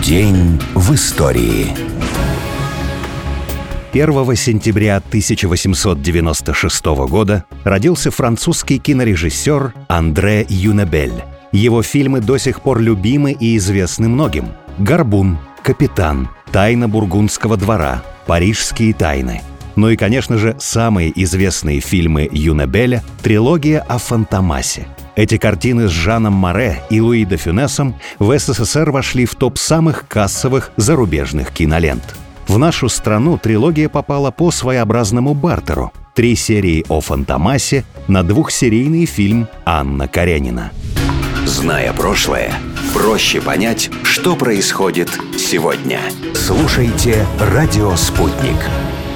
День в истории. 1 сентября 1896 года родился французский кинорежиссер Андре Юнебель. Его фильмы до сих пор любимы и известны многим. «Горбун», «Капитан», «Тайна бургундского двора», «Парижские тайны». Ну и, конечно же, самые известные фильмы Юнебеля – трилогия о Фантомасе. Эти картины с Жаном Море и Луи де Фюнесом в СССР вошли в топ самых кассовых зарубежных кинолент. В нашу страну трилогия попала по своеобразному бартеру. 3 серии о Фантомасе на 2-серийный фильм Анна Каренина. Зная прошлое, проще понять, что происходит сегодня. Слушайте «Радио Спутник».